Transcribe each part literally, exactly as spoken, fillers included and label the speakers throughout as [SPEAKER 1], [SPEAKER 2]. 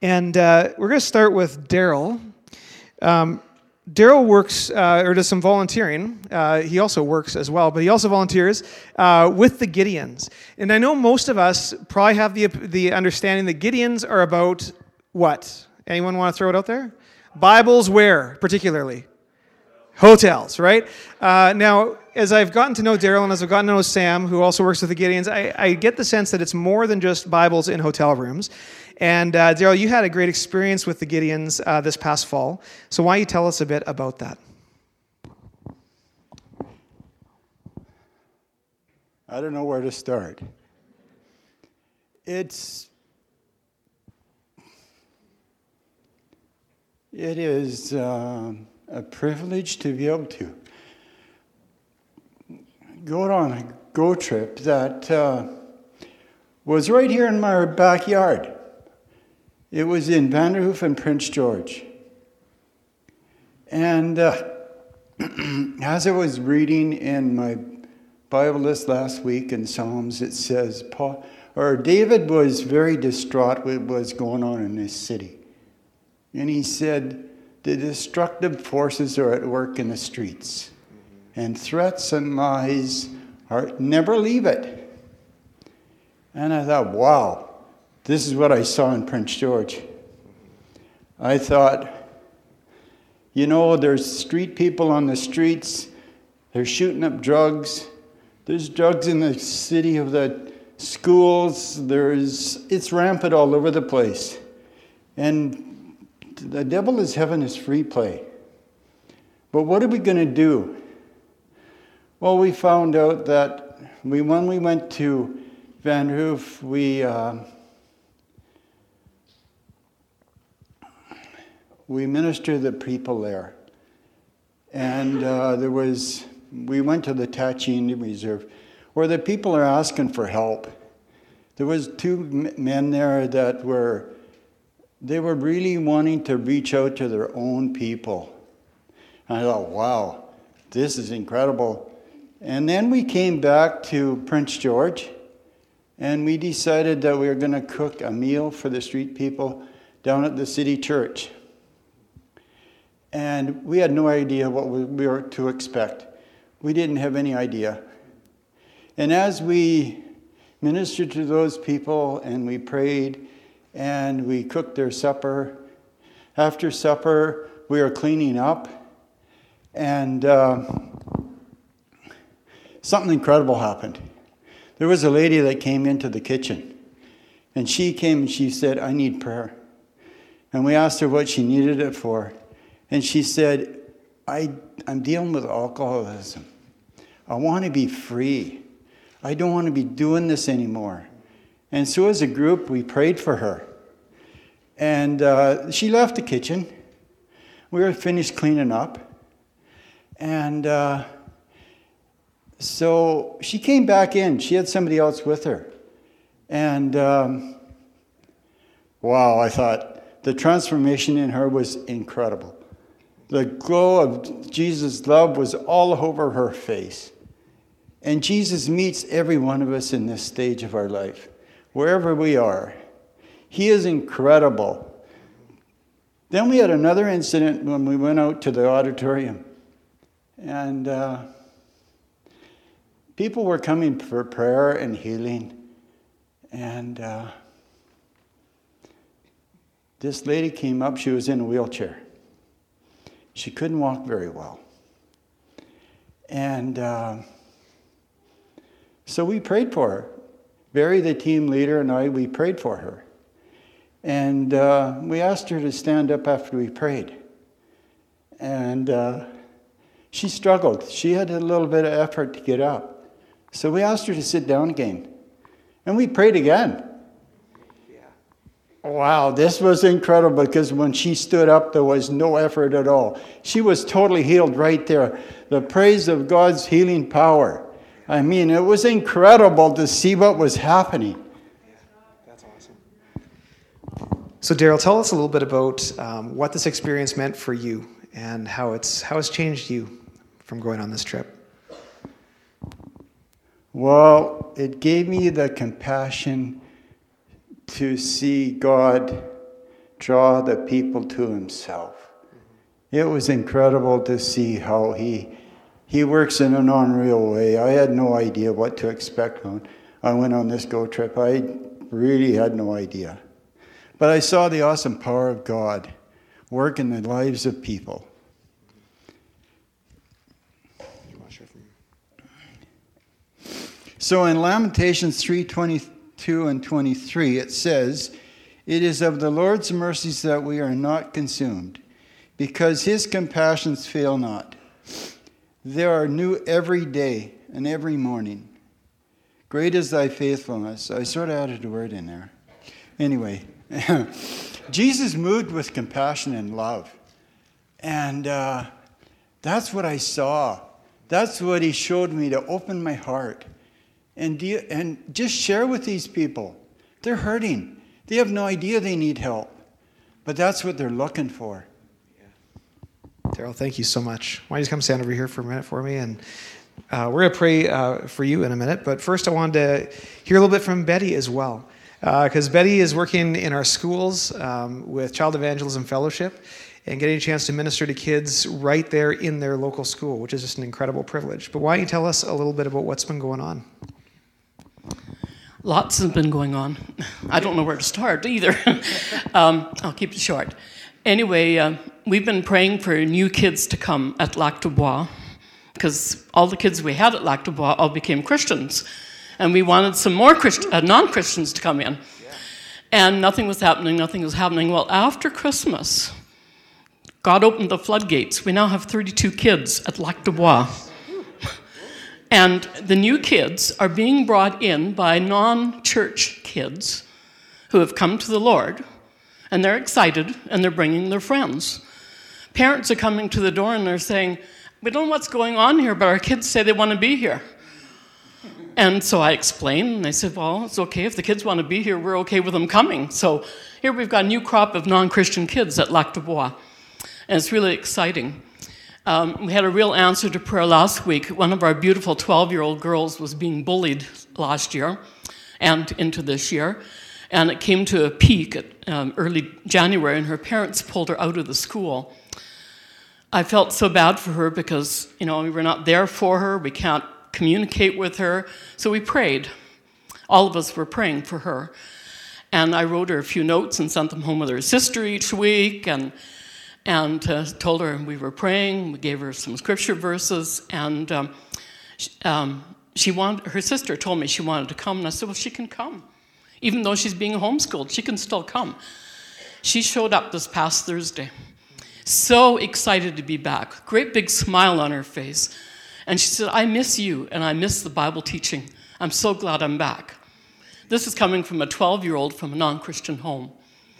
[SPEAKER 1] And uh, we're going to start with Daryl. Um, Daryl works, uh, or does some volunteering. Uh, he also works as well, but he also volunteers uh, with the Gideons. And I know most of us probably have the the understanding that Gideons are about what? Anyone want to throw it out there? Bibles where, particularly? Hotels, right? Uh, now, as I've gotten to know Daryl and as I've gotten to know Sam, who also works with the Gideons, I, I get the sense that it's more than just Bibles in hotel rooms. And uh, Daryl, you had a great experience with the Gideons uh, this past fall. So why don't you tell us a bit about that?
[SPEAKER 2] I don't know where to start. It's, it is uh, a privilege to be able to go on a go trip that uh, was right here in my backyard. It was in Vanderhoof and Prince George. And uh, as I was reading in my Bible list last week in Psalms, it says, Paul, or David was very distraught with what was going on in this city. And he said, the destructive forces are at work in the streets. And threats and lies are never leave it. And I thought, wow. This is what I saw in Prince George. I thought, you know, there's street people on the streets. They're shooting up drugs. There's drugs in the city of the schools. There's, it's rampant all over the place. And the devil is having his free play. But what are we going to do? Well, we found out that we when we went to Vanderhoof, we... Uh, We ministered to the people there. And uh, there was, we went to the Tachi Indian Reserve where the people are asking for help. There was two men there that were, they were really wanting to reach out to their own people. And I thought, wow, this is incredible. And then we came back to Prince George and we decided that we were going to cook a meal for the street people down at the city church. And we had no idea what we were to expect. We didn't have any idea. And as we ministered to those people and we prayed and we cooked their supper, after supper we were cleaning up and uh, something incredible happened. There was a lady that came into the kitchen and she came and she said, I need prayer. And we asked her what she needed it for. And she said, I, I'm dealing with alcoholism. I want to be free. I don't want to be doing this anymore. And so as a group, we prayed for her. And uh, she left the kitchen. We were finished cleaning up. And uh, so she came back in. She had somebody else with her. And um, wow, I thought the transformation in her was incredible. The glow of Jesus' love was all over her face. And Jesus meets every one of us in this stage of our life, wherever we are. He is incredible. Then we had another incident when we went out to the auditorium. And uh, people were coming for prayer and healing. And uh, this lady came up. She was in a wheelchair. She couldn't walk very well. And uh, so we prayed for her. Barry, the team leader, and I, we prayed for her. And uh, we asked her to stand up after we prayed. And uh, she struggled. She had a little bit of effort to get up. So we asked her to sit down again. And we prayed again. Wow, this was incredible because when she stood up, there was no effort at all. She was totally healed right there. The praise of God's healing power. I mean, it was incredible to see what was happening.
[SPEAKER 1] Yeah, that's awesome. So, Daryl, tell us a little bit about um, what this experience meant for you and how it's how it's changed you from going on this trip.
[SPEAKER 2] Well, it gave me the compassion to see God draw the people to himself. It was incredible to see how he he works in an unreal way. I had no idea what to expect when I went on this Go trip. I really had no idea. But I saw the awesome power of God work in the lives of people. So in Lamentations three twenty-two and twenty-three, it says, "It is of the Lord's mercies that we are not consumed, because his compassions fail not. They are new every day and every morning. Great is thy faithfulness." I sort of added a word in there. Anyway, Jesus moved with compassion and love. And uh, that's what I saw. That's what he showed me, to open my heart. And, de- and just share with these people. They're hurting. They have no idea they need help. But that's what they're looking for.
[SPEAKER 1] Daryl, thank you so much. Why don't you come stand over here for a minute for me? And uh, we're going to pray uh, for you in a minute. But first, I wanted to hear a little bit from Betty as well. Because uh, Betty is working in our schools um, with Child Evangelism Fellowship and getting a chance to minister to kids right there in their local school, which is just an incredible privilege. But why don't you tell us a little bit about what's been going on?
[SPEAKER 3] Lots has been going on. I don't know where to start either. um, I'll keep it short. Anyway, uh, we've been praying for new kids to come at Lac du Bois, because all the kids we had at Lac du Bois all became Christians. And we wanted some more Christ- uh, non-Christians to come in. Yeah. And nothing was happening, nothing was happening. Well, after Christmas, God opened the floodgates. We now have thirty-two kids at Lac du Bois. And the new kids are being brought in by non-church kids who have come to the Lord, and they're excited, and they're bringing their friends. Parents are coming to the door, and they're saying, "We don't know what's going on here, but our kids say they want to be here." And so I explained, and they said, "Well, it's okay. If the kids want to be here, we're okay with them coming." So here we've got a new crop of non-Christian kids at Lac du Bois, and it's really exciting. Um, we had a real answer to prayer last week. One of our beautiful twelve-year-old girls was being bullied last year and into this year, and it came to a peak at um, early January, and her parents pulled her out of the school. I felt so bad for her because, you know, we were not there for her. We can't communicate with her, so we prayed. All of us were praying for her, and I wrote her a few notes and sent them home with her sister each week, and and uh, told her we were praying. We gave her some scripture verses, and um, she, um, she wanted. Her sister told me she wanted to come, and I said, "Well, she can come, even though she's being homeschooled. She can still come." She showed up this past Thursday, so excited to be back, great big smile on her face, and she said, "I miss you, and I miss the Bible teaching. I'm so glad I'm back." This is coming from a twelve-year-old from a non-Christian home.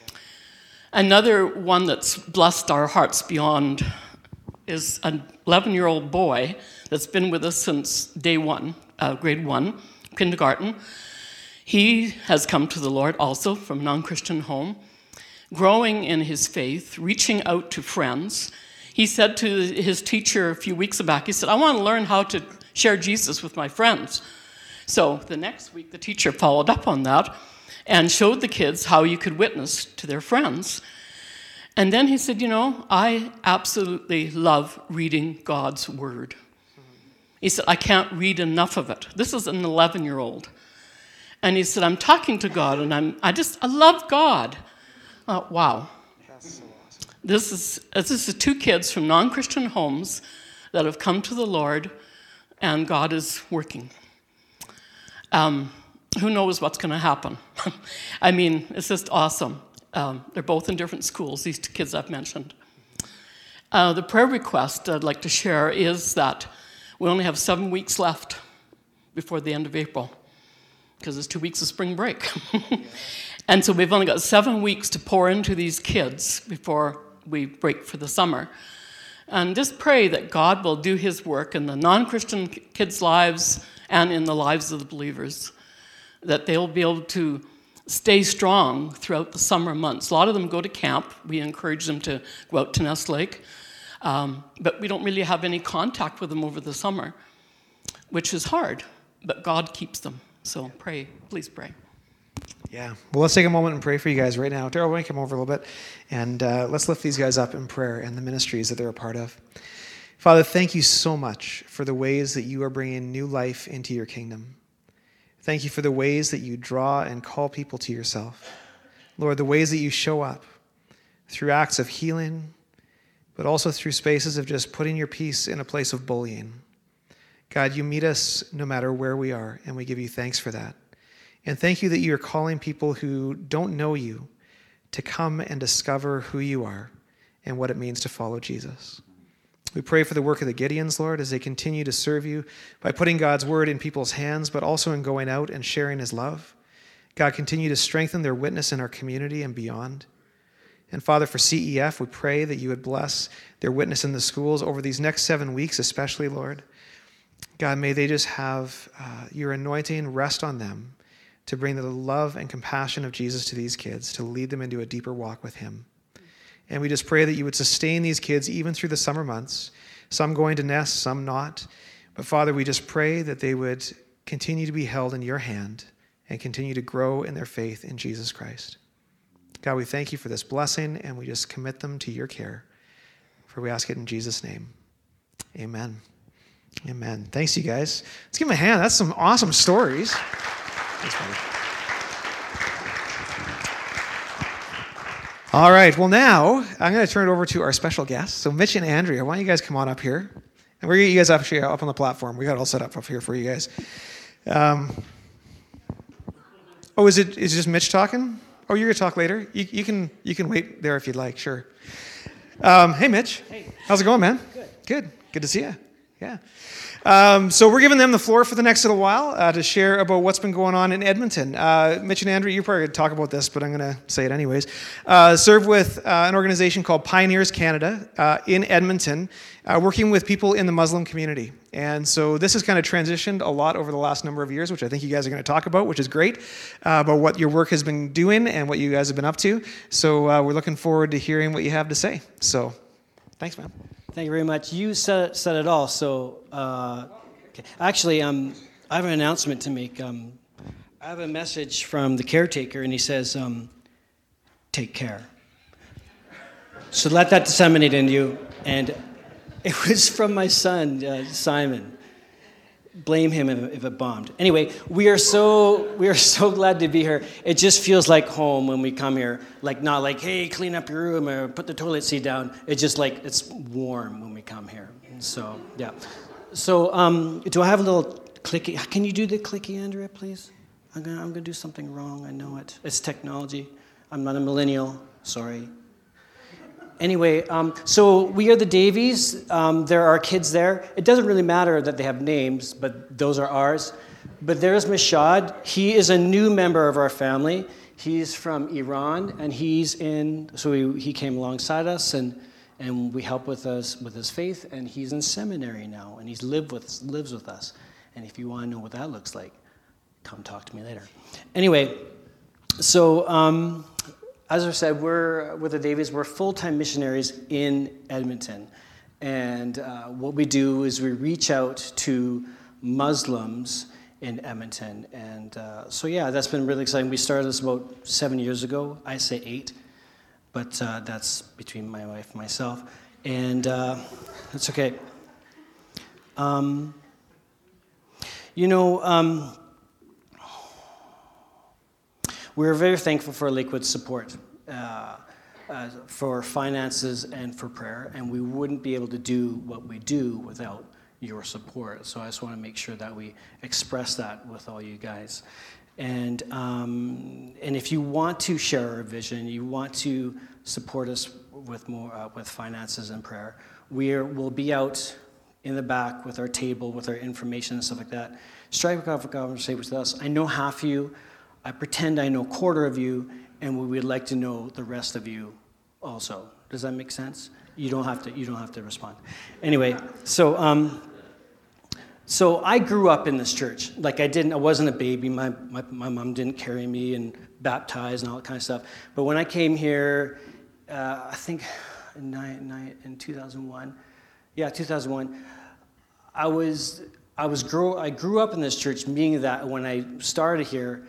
[SPEAKER 3] Another one that's blessed our hearts beyond is an eleven-year-old boy that's been with us since day one, uh, grade one, kindergarten. He has come to the Lord also from a non-Christian home, growing in his faith, reaching out to friends. He said to his teacher a few weeks back, he said, "I want to learn how to share Jesus with my friends." So the next week, the teacher followed up on that and showed the kids how you could witness to their friends. And then he said, "You know, I absolutely love reading God's word." He said, "I can't read enough of it." This is an eleven-year-old. And he said, "I'm talking to God, and I'm, I just, I love God." Uh, wow. That's so awesome. This is, this is two kids from non-Christian homes that have come to the Lord, and God is working. Um, who knows what's going to happen? I mean, it's just awesome. Um, they're both in different schools, these two kids I've mentioned. Uh, the prayer request I'd like to share is that we only have seven weeks left before the end of April, because it's two weeks of spring break. And so we've only got seven weeks to pour into these kids before we break for the summer. And just pray that God will do his work in the non-Christian kids' lives and in the lives of the believers, that they'll be able to stay strong throughout the summer months. A lot of them go to camp. We encourage them to go out to Nest Lake. Um, but we don't really have any contact with them over the summer, which is hard, but God keeps them. So pray, please pray.
[SPEAKER 1] Yeah. Well, let's take a moment and pray for you guys right now. Daryl, why don't you come over a little bit? And uh, let's lift these guys up in prayer and the ministries that they're a part of. Father, thank you so much for the ways that you are bringing new life into your kingdom. Thank you for the ways that you draw and call people to yourself. Lord, the ways that you show up through acts of healing, but also through spaces of just putting your peace in a place of bullying. God, you meet us no matter where we are, and we give you thanks for that. And thank you that you are calling people who don't know you to come and discover who you are and what it means to follow Jesus. We pray for the work of the Gideons, Lord, as they continue to serve you by putting God's word in people's hands, but also in going out and sharing his love. God, continue to strengthen their witness in our community and beyond. And Father, for C E F, we pray that you would bless their witness in the schools over these next seven weeks, especially, Lord. God, may they just have uh, your anointing rest on them to bring the love and compassion of Jesus to these kids, to lead them into a deeper walk with him. And we just pray that you would sustain these kids even through the summer months, some going to Nest, some not. But Father, we just pray that they would continue to be held in your hand and continue to grow in their faith in Jesus Christ. God, we thank you for this blessing, and we just commit them to your care. For we ask it in Jesus' name. Amen. Amen. Thanks, you guys. Let's give them a hand. That's some awesome stories. Thanks, buddy. All right. Well, now I'm going to turn it over to our special guests. So Mitch and Andrea, why don't you guys come on up here? And we're going to get you guys up, here, up on the platform. We got it all set up up here for you guys. Um, oh, is it is it just Mitch talking? Oh, you're going to talk later? You, you can you can wait there if you'd like. Sure. Um, hey, Mitch.
[SPEAKER 4] Hey.
[SPEAKER 1] How's it going, man?
[SPEAKER 4] Good.
[SPEAKER 1] Good. Good to see you. Yeah. Um, so we're giving them the floor for the next little while uh, to share about what's been going on in Edmonton. Uh, Mitch and Andrew, you're probably going to talk about this, but I'm going to say it anyways. Uh, serve with uh, an organization called Pioneers Canada uh, in Edmonton, uh, working with people in the Muslim community. And so this has kind of transitioned a lot over the last number of years, which I think you guys are going to talk about, which is great, uh, about what your work has been doing and what you guys have been up to. So uh, we're looking forward to hearing what you have to say. So thanks, man.
[SPEAKER 4] Thank you very much. You said, said it all. So, uh, okay. Actually, um, I have an announcement to make. Um, I have a message from the caretaker, and he says, um, take care. So let that disseminate in you. And it was from my son, uh, Simon. Blame him if, if it bombed. Anyway, we are so we are so glad to be here. It just feels like home when we come here. Like not like, hey, clean up your room or put the toilet seat down. It's just like it's warm when we come here. So yeah. So um, do I have a little clicky? Can you do the clicky, Andrea, please? I'm gonna I'm gonna do something wrong. I know it. It's technology. I'm not a millennial. Sorry. Anyway, um, so we are the Davies. Um, there are kids there. It doesn't really matter that they have names, but those are ours. But there's Mashad. He is a new member of our family. He's from Iran, and he's in. So he, he came alongside us, and and we help with us with his faith. And he's in seminary now, and he's lived with lives with us. And if you want to know what that looks like, come talk to me later. Anyway, so. Um, As I said, we're with the Davies. We're full-time missionaries in Edmonton, and uh, what we do is we reach out to Muslims in Edmonton, and uh, so yeah, that's been really exciting. We started this about seven years ago. I say eight, but uh, that's between my wife and myself, and uh, that's okay. Um, you know. Um, We're very thankful for Lakewood's support uh, uh, for finances and for prayer, and we wouldn't be able to do what we do without your support. So I just want to make sure that we express that with all you guys. And um, and if you want to share our vision, you want to support us with more uh, with finances and prayer, we're we'll be out in the back with our table, with our information and stuff like that. Strike up a conversation with us. I know half of you. I pretend I know a quarter of you, and we would like to know the rest of you also. Does that make sense? You don't have to. You don't have to respond. Anyway, so um, so I grew up in this church. Like I didn't. I wasn't a baby. My my my mom didn't carry me and baptize and all that kind of stuff. But when I came here, uh, I think in nine, nine, in two thousand one, yeah, two thousand one, I was I was grow. I grew up in this church, meaning that when I started here.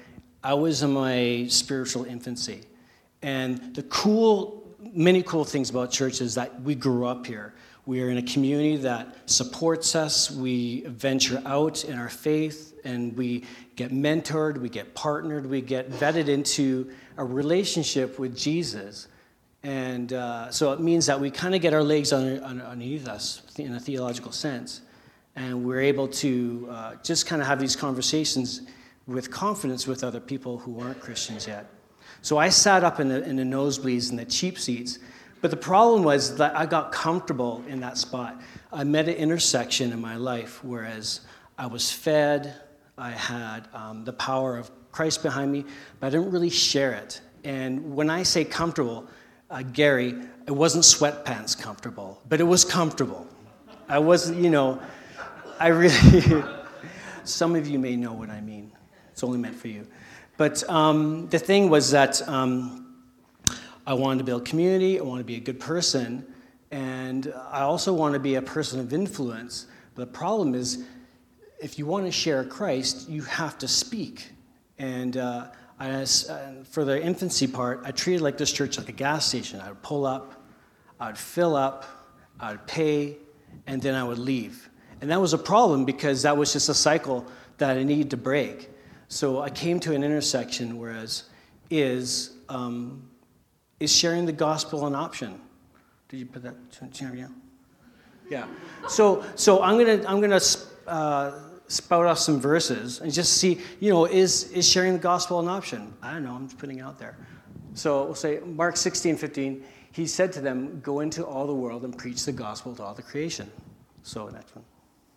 [SPEAKER 4] I was in my spiritual infancy. And the cool, many cool things about church is that we grew up here. We are in a community that supports us. We venture out in our faith, and we get mentored, we get partnered, we get vetted into a relationship with Jesus. And uh, so it means that we kind of get our legs under, under, underneath us in a theological sense. And we're able to uh, just kind of have these conversations with confidence with other people who aren't Christians yet. So I sat up in the, in the nosebleeds and the cheap seats. But the problem was that I got comfortable in that spot. I met an intersection in my life, whereas I was fed, I had um, the power of Christ behind me, but I didn't really share it. And when I say comfortable, uh, Gary, it wasn't sweatpants comfortable, but it was comfortable. I wasn't, you know, I really, some of you may know what I mean. It's only meant for you. But um, the thing was that um, I wanted to build community, I wanted to be a good person, and I also want to be a person of influence. But the problem is, if you want to share Christ, you have to speak. And uh, I, uh, for the infancy part, I treated like this church like a gas station. I would pull up, I would fill up, I would pay, and then I would leave. And that was a problem because that was just a cycle that I needed to break. So I came to an intersection, whereas is um, is sharing the gospel an option? Did you put that? Yeah. Yeah. So so I'm gonna I'm gonna uh, spout off some verses and just see, you know, is is sharing the gospel an option? I don't know. I'm just putting it out there. So we'll say Mark sixteen fifteen. He said to them, "Go into all the world and preach the gospel to all the creation." So next one.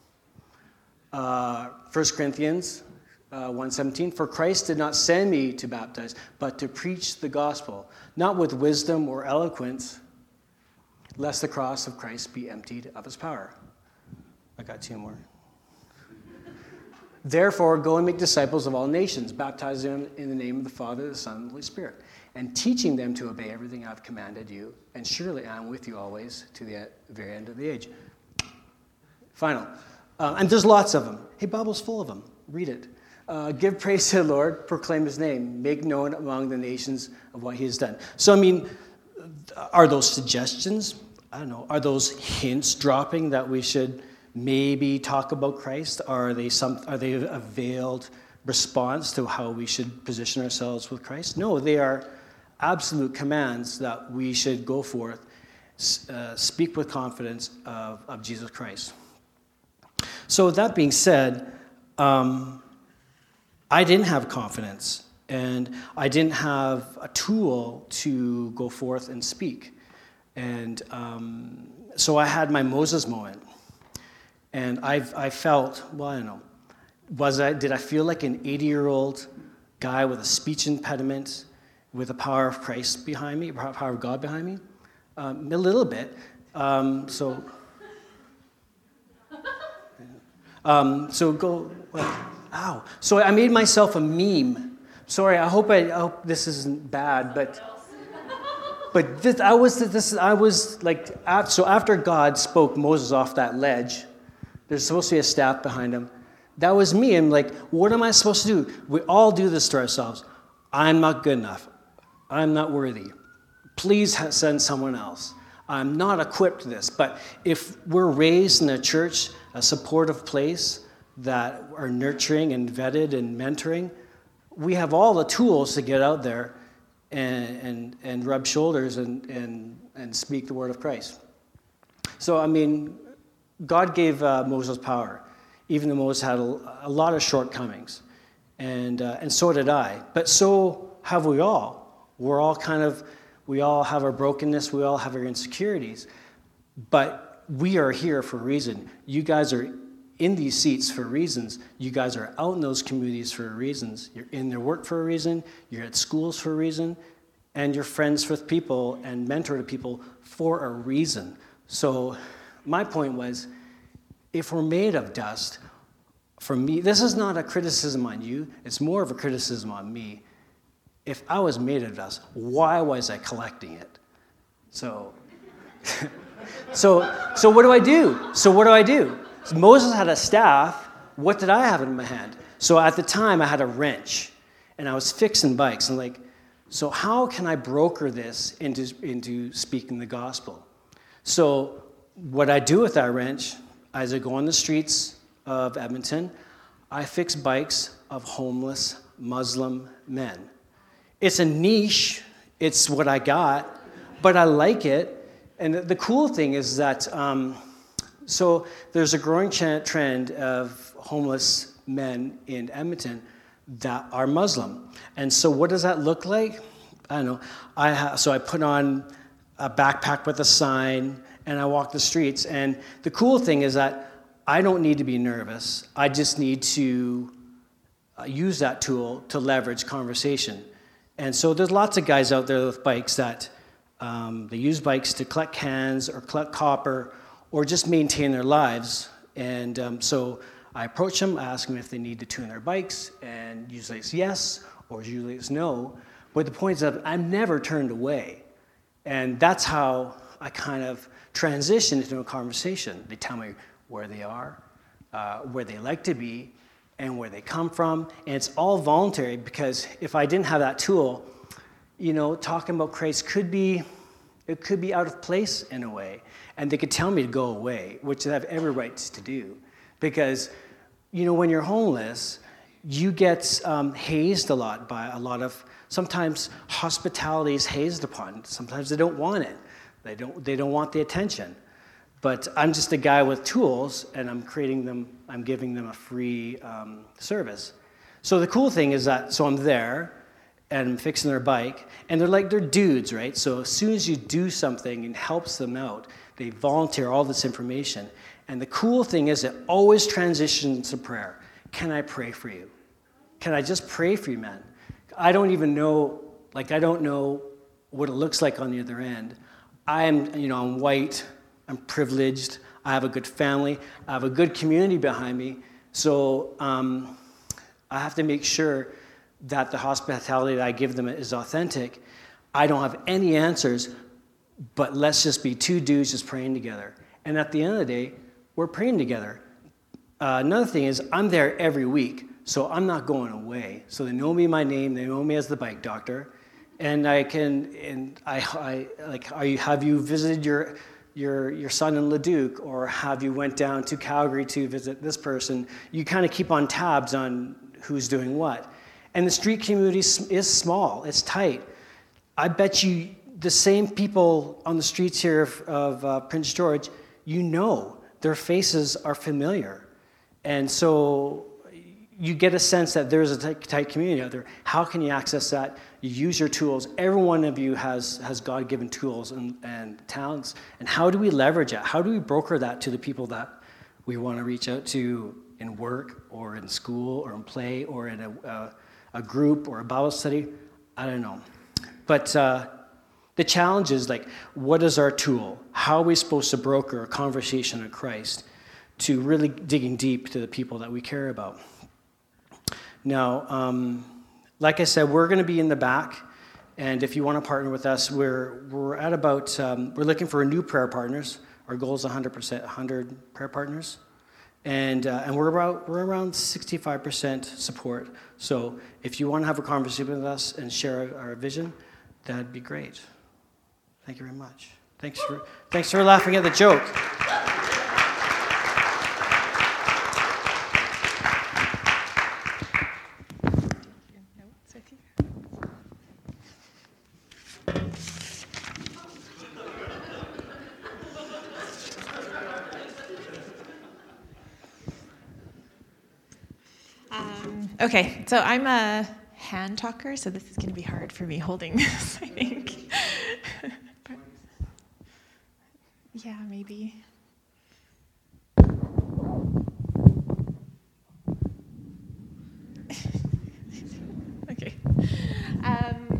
[SPEAKER 4] Uh, First Corinthians uh, one seventeen. For Christ did not send me to baptize, but to preach the gospel, not with wisdom or eloquence, lest the cross of Christ be emptied of its power. I got two more. Therefore, go and make disciples of all nations, baptizing them in the name of the Father, the Son, and the Holy Spirit, and teaching them to obey everything I've commanded you. And surely I am with you always to the very end of the age. Final. Uh, and there's lots of them. Hey, Bible's full of them. Read it. Uh, give praise to the Lord, proclaim his name, make known among the nations of what he has done. So, I mean, are those suggestions? I don't know. Are those hints dropping that we should maybe talk about Christ? Are they some? Are they a veiled response to how we should position ourselves with Christ? No, they are absolute commands that we should go forth, uh, speak with confidence of, of Jesus Christ. So with that being said, um, I didn't have confidence, and I didn't have a tool to go forth and speak. And um, so I had my Moses moment. And I've, I felt, well, I don't know, was I, did I feel like an eighty-year-old guy with a speech impediment with the power of Christ behind me, power of God behind me? Um, a little bit. Um, so... Um, so go, well, ow. So I made myself a meme. Sorry, I hope I, I hope this isn't bad, but but this, I was this I was like so after God spoke Moses off that ledge, there's supposed to be a staff behind him. That was me. I'm like, what am I supposed to do? We all do this to ourselves. I'm not good enough. I'm not worthy. Please send someone else. I'm not equipped to this. But if we're raised in a church, a supportive place that are nurturing and vetted and mentoring, we have all the tools to get out there and and, and rub shoulders and, and, and speak the word of Christ. So, I mean, God gave uh, Moses power, even though Moses had a, a lot of shortcomings. And, uh, and so did I. But so have we all. We're all kind of, we all have our brokenness, we all have our insecurities. But we are here for a reason. You guys are in these seats for reasons. You guys are out in those communities for reasons. You're in their work for a reason. You're at schools for a reason. And you're friends with people and mentor to people for a reason. So my point was, if we're made of dust, for me, this is not a criticism on you. It's more of a criticism on me. If I was made of dust, why was I collecting it? So... So, so what do I do? So what do I do? So Moses had a staff. What did I have in my hand? So at the time, I had a wrench. and I was fixing bikes. And like, so how can I broker this into, into speaking the gospel? So what I do with that wrench, as I go on the streets of Edmonton, I fix bikes of homeless Muslim men. It's a niche, it's what I got, but I like it. And the cool thing is that, um, so there's a growing trend of homeless men in Edmonton that are Muslim. And so what does that look like? I don't know. I ha- so I put on a backpack with a sign, and I walk the streets. And the cool thing is that I don't need to be nervous. I just need to uh, use that tool to leverage conversation. And so there's lots of guys out there with bikes that um, they use bikes to collect cans or collect copper or just maintain their lives. And um, so I approach them, I ask them if they need to tune their bikes, and usually it's yes, or usually it's no. But the point is that I'm never turned away. And that's how I kind of transition into a conversation. They tell me where they are, uh, where they like to be, and where they come from. And it's all voluntary, because if I didn't have that tool, you know, talking about Christ could be, it could be out of place in a way. And they could tell me to go away, which they have every right to do. Because, you know, when you're homeless, you get um, hazed a lot by a lot of, sometimes hospitality is hazed upon. Sometimes they don't want it. They don't, they don't want the attention. But I'm just a guy with tools, and I'm creating them, I'm giving them a free um, service. So the cool thing is that, so I'm there, and I'm fixing their bike, and they're like, they're dudes, right? So as soon as you do something and helps them out, they volunteer all this information. And the cool thing is it always transitions to prayer. Can I pray for you? Can I just pray for you, man? I don't even know, like, I don't know what it looks like on the other end. I'm, you know, I'm white, I'm privileged, I have a good family, I have a good community behind me. So um, I have to make sure that the hospitality that I give them is authentic. I don't have any answers, but let's just be two dudes just praying together. And at the end of the day, we're praying together. Uh, another thing is I'm there every week, so I'm not going away. So they know me by name, they know me as the bike doctor, and I can, and I, I like, are you, have you visited your your your son in Leduc, or have you went down to Calgary to visit this person? You kind of keep on tabs on who's doing what. And the street community is small, it's tight. I bet you the same people on the streets here of, of uh, Prince George, you know, their faces are familiar. And so you get a sense that there's a tight, tight community out there. How can you access that? You use your tools. Every one of you has, has God-given tools and, and talents. And how do we leverage it? How do we broker that to the people that we want to reach out to in work or in school or in play or in a, uh, a group or a Bible study? I don't know. But uh, the challenge is, like, what is our tool? How are we supposed to broker a conversation of Christ to really digging deep to the people that we care about? Now, um, like I said, we're going to be in the back, and if you want to partner with us, we're we're at about um, we're looking for new prayer partners. Our goal is one hundred percent, one hundred prayer partners, and uh, and we're about we're around sixty-five percent support. So if you want to have a conversation with us and share our, our vision, that'd be great. Thank you very much. Thanks for thanks for laughing at the joke.
[SPEAKER 5] Okay, so I'm a hand talker, so this is going to be hard for me holding this, I think. But, yeah, maybe. Okay. Um,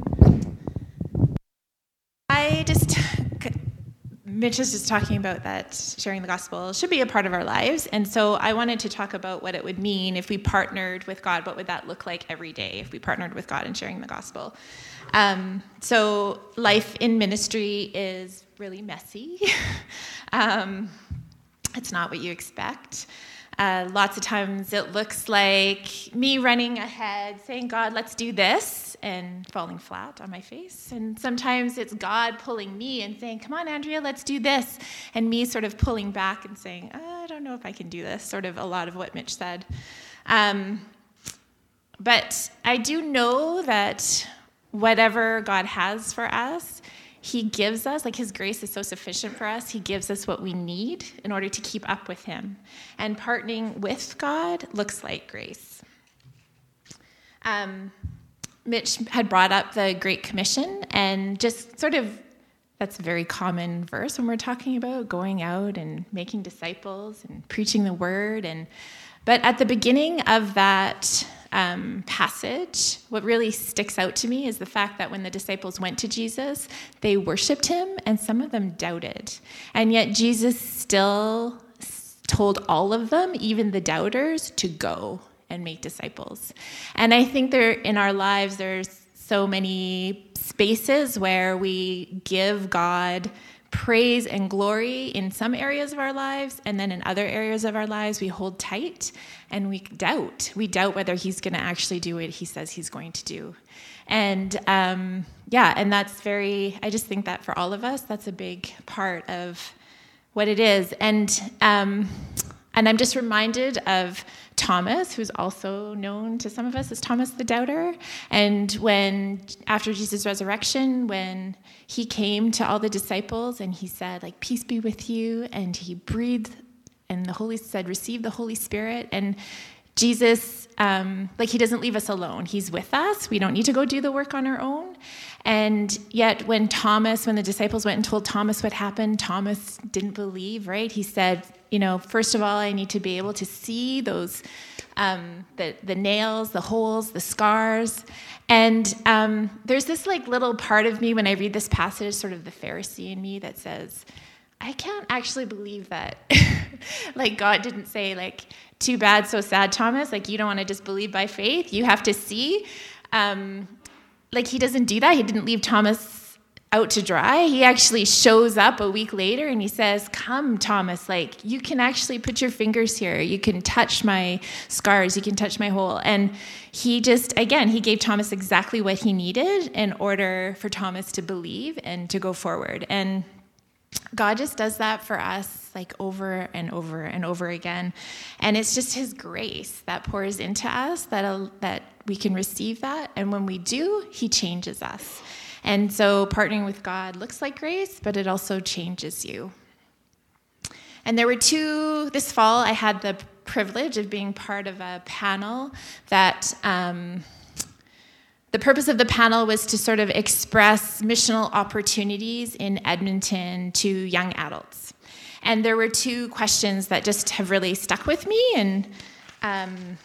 [SPEAKER 5] I just... Mitch is just talking about that sharing the gospel should be a part of our lives. And so I wanted to talk about what it would mean if we partnered with God. What would that look like every day if we partnered with God in sharing the gospel? Um, so life in ministry is really messy. um, it's not what you expect. Uh, lots of times it looks like me running ahead, saying, God, let's do this, and falling flat on my face. And sometimes it's God pulling me and saying, come on, Andrea, let's do this. And me sort of pulling back and saying, oh, I don't know if I can do this, sort of a lot of what Mitch said. Um, but I do know that whatever God has for us, he gives us, like his grace is so sufficient for us, he gives us what we need in order to keep up with him. And partnering with God looks like grace. Um, Mitch had brought up the Great Commission, and just sort of, that's a very common verse when we're talking about going out and making disciples and preaching the word. And but at the beginning of that um, passage, what really sticks out to me is the fact that when the disciples went to Jesus, they worshiped him, and some of them doubted. And yet Jesus still told all of them, even the doubters, to go and make disciples. And I think there in our lives, there's so many spaces where we give God praise and glory in some areas of our lives, and then in other areas of our lives we hold tight and we doubt. We doubt whether he's going to actually do what he says he's going to do. And um, yeah, and that's very, I just think that for all of us, that's a big part of what it is. And um, and I'm just reminded of Thomas, who's also known to some of us as Thomas the Doubter. And when, after Jesus' resurrection, when he came to all the disciples and he said, like, peace be with you, and he breathed, and the Holy said, receive the Holy Spirit. And Jesus, um, like, he doesn't leave us alone. He's with us. We don't need to go do the work on our own. And yet when Thomas, when the disciples went and told Thomas what happened, Thomas didn't believe, right? He said, you know, first of all, I need to be able to see those, um, the, the nails, the holes, the scars. And um, there's this like little part of me when I read this passage, sort of the Pharisee in me, that says, I can't actually believe that. Like, God didn't say, like, too bad, so sad, Thomas. Like, you don't want to just believe by faith. You have to see. Um, like, he doesn't do that. He didn't leave Thomas out to dry. He actually shows up a week later and he says, come, Thomas, like, you can actually put your fingers here. You can touch my scars. You can touch my hole. And he just, again, he gave Thomas exactly what he needed in order for Thomas to believe and to go forward. And God just does that for us, like, over and over and over again. And it's just his grace that pours into us that, that we can receive that. And when we do, he changes us. And so partnering with God looks like grace, but it also changes you. And there were two, this fall, I had the privilege of being part of a panel that, um, the purpose of the panel was to sort of express missional opportunities in Edmonton to young adults. And there were two questions that just have really stuck with me, and um,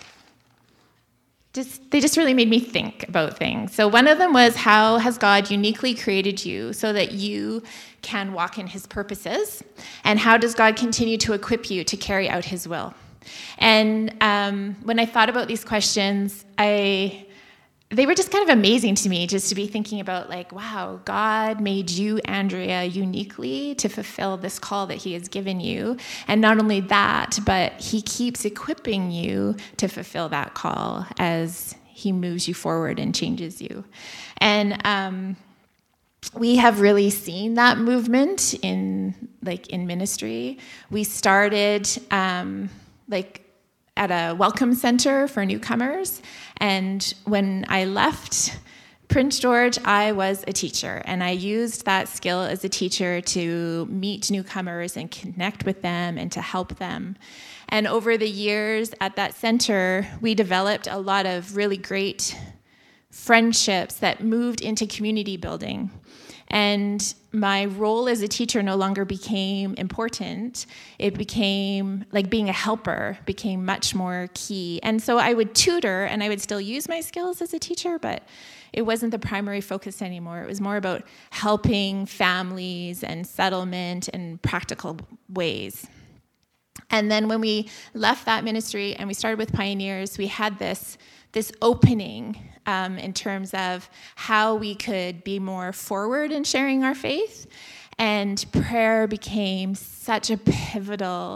[SPEAKER 5] just they just really made me think about things. So one of them was, how has God uniquely created you so that you can walk in his purposes? And how does God continue to equip you to carry out his will? And um, when I thought about these questions, I... they were just kind of amazing to me, just to be thinking about, like, wow, God made you, Andrea, uniquely to fulfill this call that he has given you. And not only that, but he keeps equipping you to fulfill that call as he moves you forward and changes you. And um, we have really seen that movement in, like, in ministry. We started, um, like, at a welcome center for newcomers. And when I left Prince George, I was a teacher, and I used that skill as a teacher to meet newcomers and connect with them and to help them. And over the years at that center, we developed a lot of really great friendships that moved into community building. And my role as a teacher no longer became important. It became, like, being a helper became much more key. And so I would tutor, and I would still use my skills as a teacher, but it wasn't the primary focus anymore. It was more about helping families and settlement and practical ways. And then when we left that ministry and we started with Pioneers, we had this, this opening Um, in terms of how we could be more forward in sharing our faith. And prayer became such a pivotal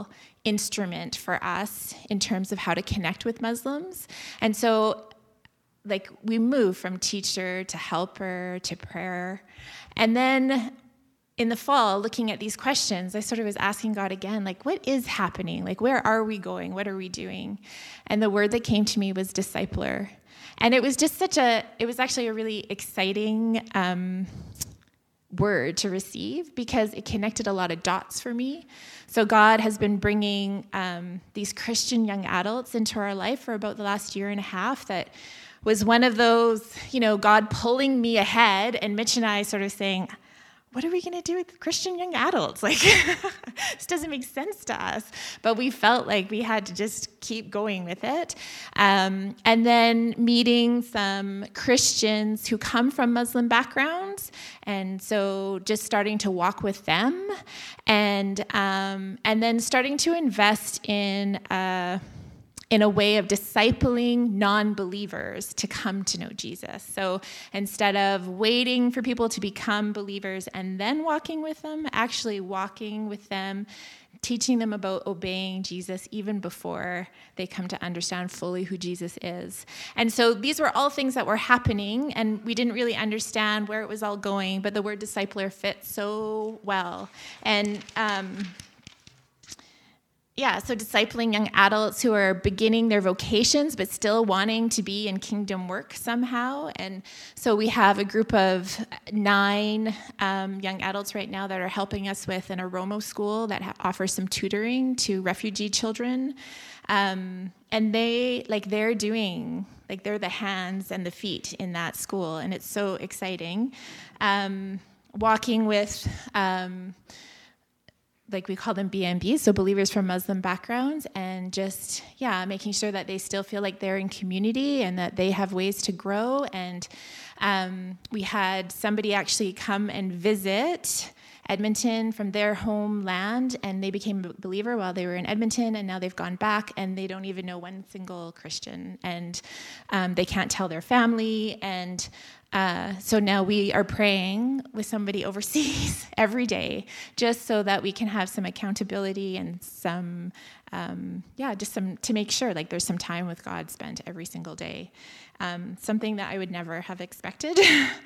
[SPEAKER 5] instrument for us in terms of how to connect with Muslims. And so, like, we move from teacher to helper to prayer. And then in the fall, looking at these questions, I sort of was asking God again, like, what is happening? Like, where are we going? What are we doing? And the word that came to me was discipler. And it was just such a, it was actually a really exciting um, word to receive because it connected a lot of dots for me. So God has been bringing um, these Christian young adults into our life for about the last year and a half that was one of those, you know, God pulling me ahead and Mitch and I sort of saying, what are we going to do with Christian young adults? Like, this doesn't make sense to us. But we felt like we had to just keep going with it. Um, and then meeting some Christians who come from Muslim backgrounds. And so just starting to walk with them. And, um, and then starting to invest in uh, in a way of discipling non-believers to come to know Jesus. So instead of waiting for people to become believers and then walking with them, actually walking with them, teaching them about obeying Jesus even before they come to understand fully who Jesus is. And so these were all things that were happening, and we didn't really understand where it was all going, but the word discipler fit so well. And um Yeah, so discipling young adults who are beginning their vocations but still wanting to be in kingdom work somehow. And so we have a group of nine um, young adults right now that are helping us with an Aromo school that ha- offers some tutoring to refugee children. Um, and they, like, they're doing, like, they're the hands and the feet in that school, and it's so exciting. Um, walking with... Um, like we call them B M Bs, so believers from Muslim backgrounds, and just, yeah, making sure that they still feel like they're in community and that they have ways to grow. And um, we had somebody actually come and visit Edmonton from their homeland, and they became a believer while they were in Edmonton, and now they've gone back, and they don't even know one single Christian, and um, they can't tell their family, and Uh, so now we are praying with somebody overseas every day, just so that we can have some accountability and some, um, yeah, just some, to make sure like there's some time with God spent every single day. Um, something that I would never have expected.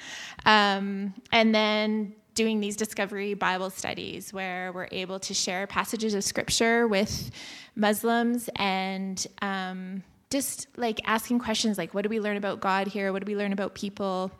[SPEAKER 5] um, and then doing these discovery Bible studies where we're able to share passages of scripture with Muslims and, um, just like asking questions like, what do we learn about God here? What do we learn about people?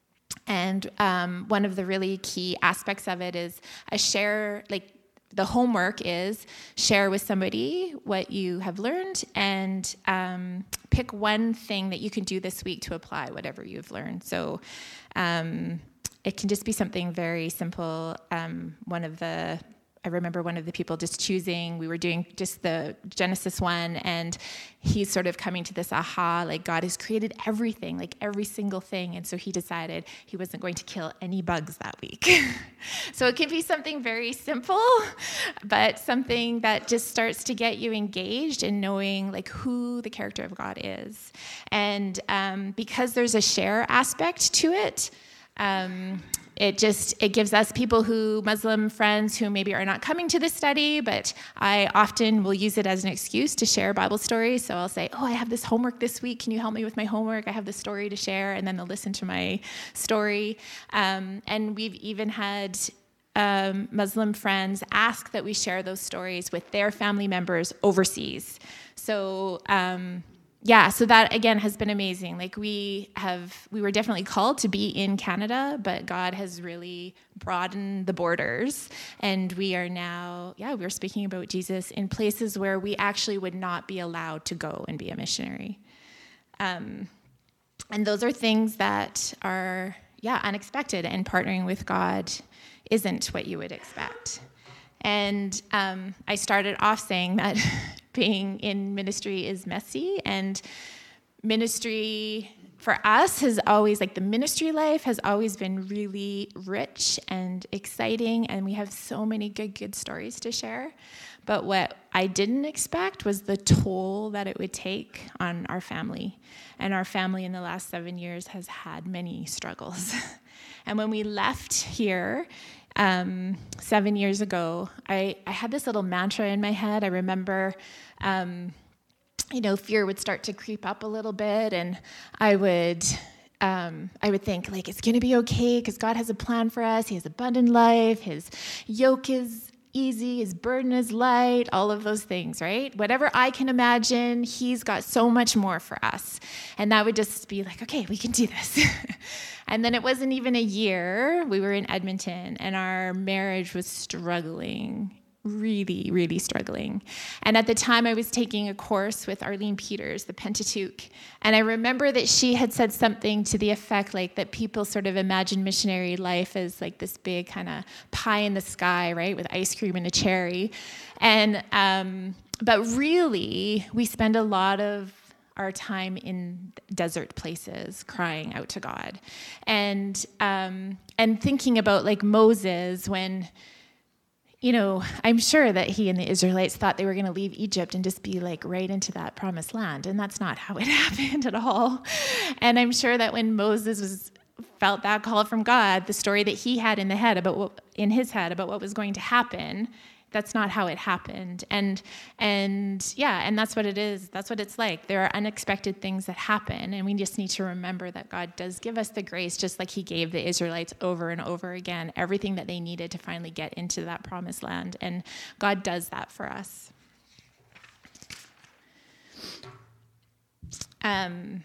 [SPEAKER 5] And um, one of the really key aspects of it is I share, like the homework is share with somebody what you have learned and um, pick one thing that you can do this week to apply whatever you've learned. So um, it can just be something very simple. Um, one of the I remember one of the people just choosing, we were doing just the Genesis one, and he's sort of coming to this aha, like God has created everything, like every single thing, and so he decided he wasn't going to kill any bugs that week. So it can be something very simple, but something that just starts to get you engaged in knowing like who the character of God is. And um, because there's a share aspect to it, um, It just, it gives us people who, Muslim friends who maybe are not coming to this study, but I often will use it as an excuse to share Bible stories. So I'll say, oh, I have this homework this week. Can you help me with my homework? I have this story to share. And then they'll listen to my story. Um, and we've even had um, Muslim friends ask that we share those stories with their family members overseas. So, um, Yeah, so that, again, has been amazing. Like, we have, we were definitely called to be in Canada, but God has really broadened the borders. And we are now, yeah, we're speaking about Jesus in places where we actually would not be allowed to go and be a missionary. Um, and those are things that are, yeah, unexpected. And partnering with God isn't what you would expect. And um, I started off saying that being in ministry is messy, and ministry for us has always, like the ministry life has always been really rich and exciting, and we have so many good, good stories to share. But what I didn't expect was the toll that it would take on our family. And our family in the last seven years has had many struggles. And when we left here, um, seven years ago, I, I had this little mantra in my head. I remember, um, you know, fear would start to creep up a little bit, and I would... Um, I would think, like, it's going to be okay because God has a plan for us. He has abundant life. His yoke is easy. His burden is light. All of those things, right? Whatever I can imagine, he's got so much more for us. And that would just be like, okay, we can do this. And then it wasn't even a year. We were in Edmonton, and our marriage was struggling. Really, really struggling. And at the time, I was taking a course with Arlene Peters, the Pentateuch. And I remember that she had said something to the effect like that people sort of imagine missionary life as like this big kind of pie in the sky, right, with ice cream and a cherry. And um, but really, we spend a lot of our time in desert places, crying out to God, and um, and thinking about like Moses when. You know, I'm sure that he and the Israelites thought they were going to leave Egypt and just be like right into that promised land. And that's not how it happened at all. And I'm sure that when Moses was felt that call from God, the story that he had in the head about what, in his head about what was going to happen, that's not how it happened. And and yeah, and that's what it is. That's what it's like. There are unexpected things that happen, and we just need to remember that God does give us the grace, just like he gave the Israelites over and over again, everything that they needed to finally get into that promised land. And God does that for us. Um,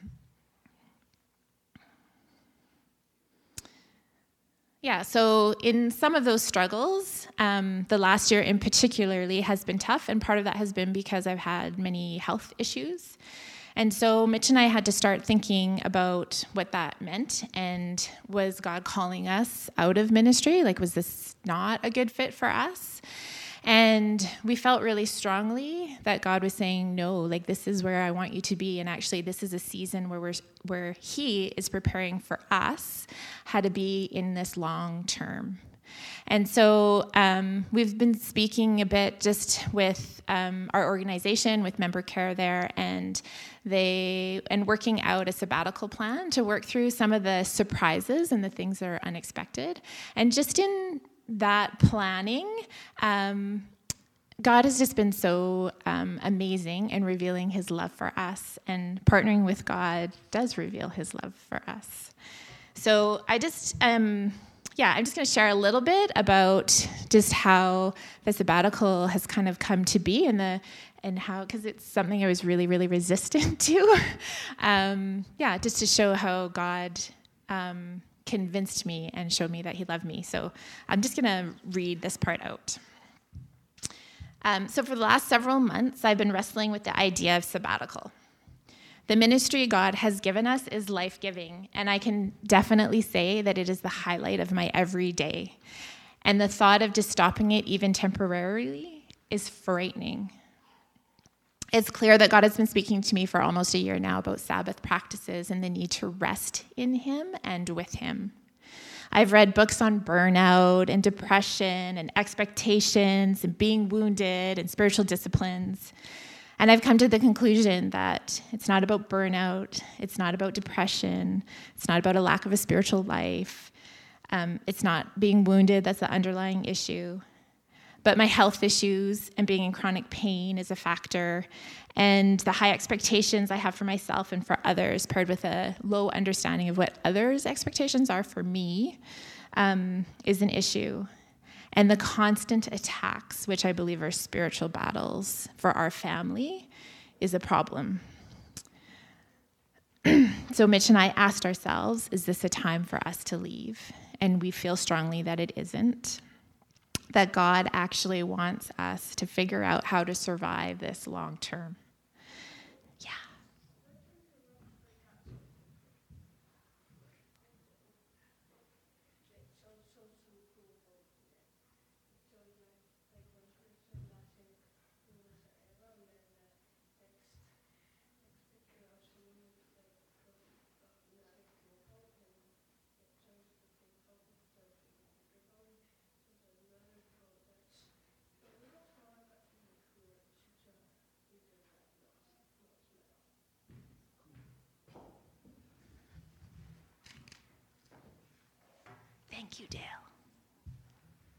[SPEAKER 5] Yeah, so in some of those struggles, um, the last year in particularly has been tough, and part of that has been because I've had many health issues. And so Mitch and I had to start thinking about what that meant, and was God calling us out of ministry? Like, was this not a good fit for us? And we felt really strongly that God was saying, no, like, this is where I want you to be. And actually, this is a season where we're where he is preparing for us how to be in this long term. And so um, we've been speaking a bit just with um, our organization, with Member Care there, and they and working out a sabbatical plan to work through some of the surprises and the things that are unexpected. And just in that planning, um, God has just been so um, amazing in revealing his love for us, and partnering with God does reveal his love for us. So I just, um, yeah, I'm just going to share a little bit about just how the sabbatical has kind of come to be, and the and how, because it's something I was really, really resistant to. um, yeah, just to show how God um, convinced me and showed me that he loved me. So I'm just going to read this part out. Um, so for the last several months, I've been wrestling with the idea of sabbatical. The ministry God has given us is life-giving, and I can definitely say that it is the highlight of my every day. And the thought of just stopping it, even temporarily, is frightening. It's clear that God has been speaking to me for almost a year now about Sabbath practices and the need to rest in him and with him. I've read books on burnout and depression and expectations and being wounded and spiritual disciplines. And I've come to the conclusion that it's not about burnout, it's not about depression, it's not about a lack of a spiritual life, um, it's not being wounded that's the underlying issue. But my health issues and being in chronic pain is a factor, and the high expectations I have for myself and for others, paired with a low understanding of what others' expectations are for me, um, is an issue. And the constant attacks, which I believe are spiritual battles for our family, is a problem. So Mitch and I asked ourselves, is this a time for us to leave? And we feel strongly that it isn't. That God actually wants us to figure out how to survive this long term. Yeah. Thank you, Dale.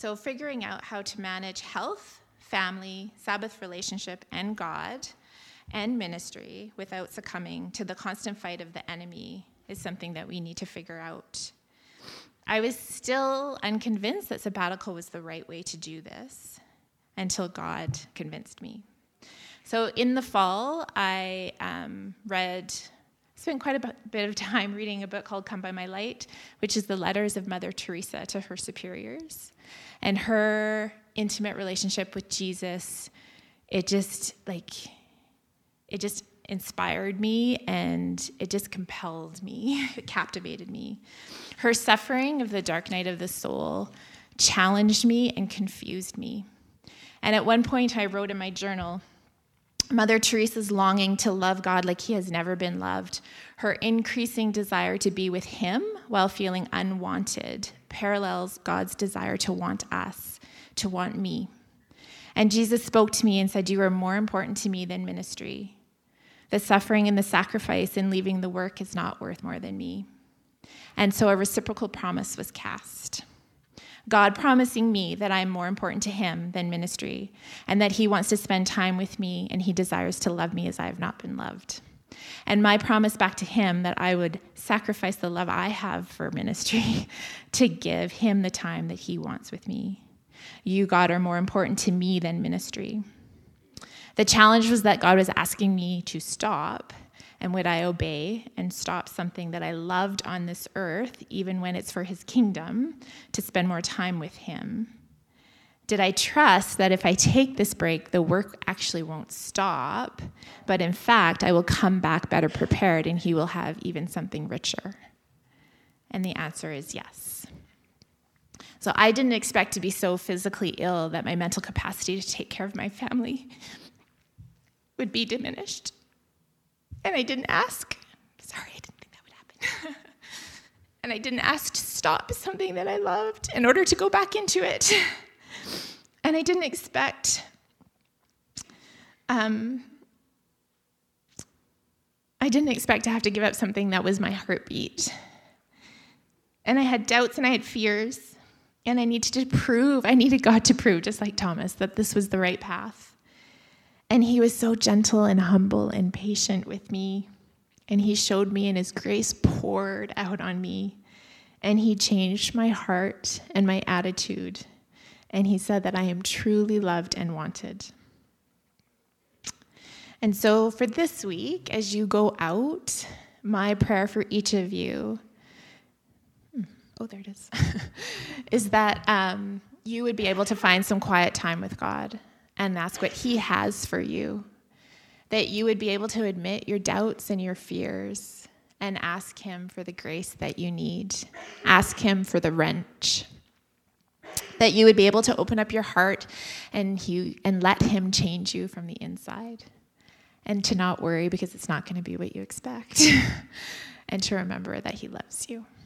[SPEAKER 5] So figuring out how to manage health, family, Sabbath relationship, and God, and ministry without succumbing to the constant fight of the enemy is something that we need to figure out. I was still unconvinced that sabbatical was the right way to do this until God convinced me. So in the fall, I um, read, spent quite a bit of time reading a book called Come By My Light, which is the letters of Mother Teresa to her superiors. And her intimate relationship with Jesus, it just, like, it just inspired me, and it just compelled me. It captivated me. Her suffering of the dark night of the soul challenged me and confused me. And at one point I wrote in my journal, Mother Teresa's longing to love God like he has never been loved, her increasing desire to be with him while feeling unwanted, parallels God's desire to want us, to want me. And Jesus spoke to me and said, you are more important to me than ministry. The suffering and the sacrifice in leaving the work is not worth more than me. And so a reciprocal promise was cast. God promising me that I am more important to him than ministry, and that he wants to spend time with me, and he desires to love me as I have not been loved. And my promise back to him that I would sacrifice the love I have for ministry to give him the time that he wants with me. You, God, are more important to me than ministry. The challenge was that God was asking me to stop, and would I obey and stop something that I loved on this earth, even when it's for his kingdom, to spend more time with him? Did I trust that if I take this break, the work actually won't stop, but in fact, I will come back better prepared and he will have even something richer? And the answer is yes. So I didn't expect to be so physically ill that my mental capacity to take care of my family would be diminished. And I didn't ask. Sorry, I didn't think that would happen. And I didn't ask to stop something that I loved in order to go back into it. And I didn't expect, um, I didn't expect to have to give up something that was my heartbeat. And I had doubts and I had fears. And I needed to prove, I needed God to prove, just like Thomas, that this was the right path. And he was so gentle and humble and patient with me. And he showed me, and his grace poured out on me. And he changed my heart and my attitude. And he said that I am truly loved and wanted. And so for this week, as you go out, my prayer for each of you, oh, there it is, is that um, you would be able to find some quiet time with God and ask what he has for you. That you would be able to admit your doubts and your fears and ask him for the grace that you need. Ask him for the wrench. That you would be able to open up your heart and he, and let him change you from the inside. And to not worry because it's not going to be what you expect. And to remember that he loves you.